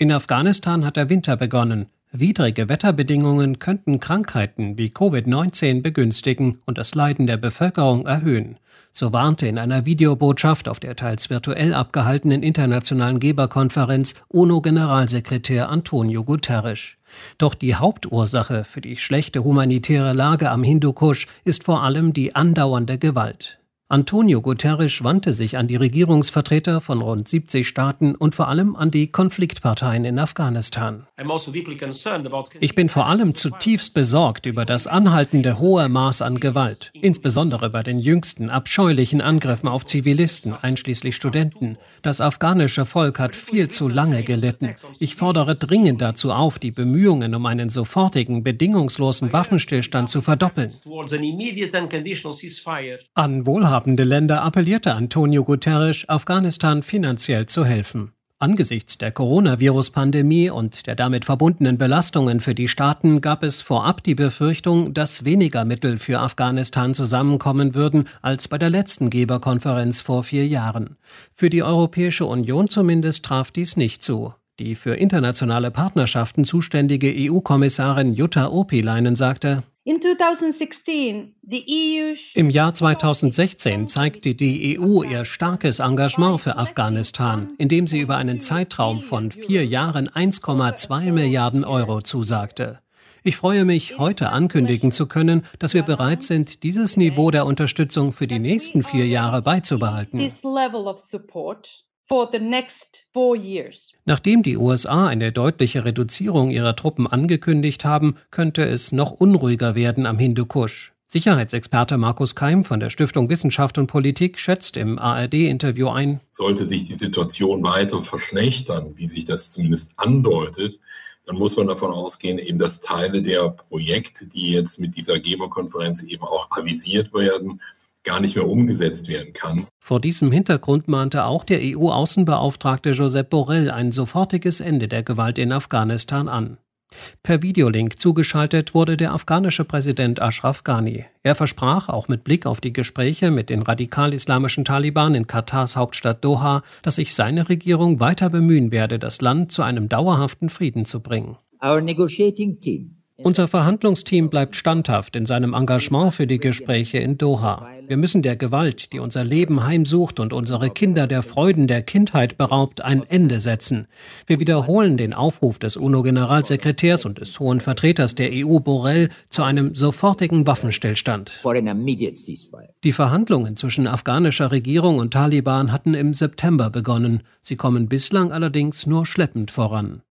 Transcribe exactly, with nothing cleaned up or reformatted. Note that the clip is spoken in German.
In Afghanistan hat der Winter begonnen. Widrige Wetterbedingungen könnten Krankheiten wie Covid neunzehn begünstigen und das Leiden der Bevölkerung erhöhen. So warnte in einer Videobotschaft auf der teils virtuell abgehaltenen internationalen Geberkonferenz UNO-Generalsekretär Antonio Guterres. Doch die Hauptursache für die schlechte humanitäre Lage am Hindukusch ist vor allem die andauernde Gewalt. Antonio Guterres wandte sich an die Regierungsvertreter von rund siebzig Staaten und vor allem an die Konfliktparteien in Afghanistan. Ich bin vor allem zutiefst besorgt über das anhaltende hohe Maß an Gewalt, insbesondere bei den jüngsten abscheulichen Angriffen auf Zivilisten, einschließlich Studenten. Das afghanische Volk hat viel zu lange gelitten. Ich fordere dringend dazu auf, die Bemühungen um einen sofortigen, bedingungslosen Waffenstillstand zu verdoppeln. An wohlhabende Länder appellierte Antonio Guterres, Afghanistan finanziell zu helfen. Angesichts der Coronavirus-Pandemie und der damit verbundenen Belastungen für die Staaten gab es vorab die Befürchtung, dass weniger Mittel für Afghanistan zusammenkommen würden als bei der letzten Geberkonferenz vor vier Jahren. Für die Europäische Union zumindest traf dies nicht zu. Die für internationale Partnerschaften zuständige E U-Kommissarin Jutta Urpilainen sagte: Im Jahr zweitausendsechzehn zeigte die E U ihr starkes Engagement für Afghanistan, indem sie über einen Zeitraum von vier Jahren eins Komma zwei Milliarden Euro zusagte. Ich freue mich, heute ankündigen zu können, dass wir bereit sind, dieses Niveau der Unterstützung für die nächsten vier Jahre beizubehalten. Nachdem die U S A eine deutliche Reduzierung ihrer Truppen angekündigt haben, könnte es noch unruhiger werden am Hindukusch. Sicherheitsexperte Markus Keim von der Stiftung Wissenschaft und Politik schätzt im A R D-Interview ein: Sollte sich die Situation weiter verschlechtern, wie sich das zumindest andeutet, dann muss man davon ausgehen, eben dass Teile der Projekte, die jetzt mit dieser Geberkonferenz eben auch avisiert werden, gar nicht mehr umgesetzt werden kann. Vor diesem Hintergrund mahnte auch der E U-Außenbeauftragte Josep Borrell ein sofortiges Ende der Gewalt in Afghanistan an. Per Videolink zugeschaltet wurde der afghanische Präsident Ashraf Ghani. Er versprach, auch mit Blick auf die Gespräche mit den radikal-islamischen Taliban in Katars Hauptstadt Doha, dass sich seine Regierung weiter bemühen werde, das Land zu einem dauerhaften Frieden zu bringen. Our negotiating team Unser Verhandlungsteam bleibt standhaft in seinem Engagement für die Gespräche in Doha. Wir müssen der Gewalt, die unser Leben heimsucht und unsere Kinder der Freuden der Kindheit beraubt, ein Ende setzen. Wir wiederholen den Aufruf des UNO-Generalsekretärs und des Hohen Vertreters der E U Borrell zu einem sofortigen Waffenstillstand. Die Verhandlungen zwischen afghanischer Regierung und Taliban hatten im September begonnen. Sie kommen bislang allerdings nur schleppend voran.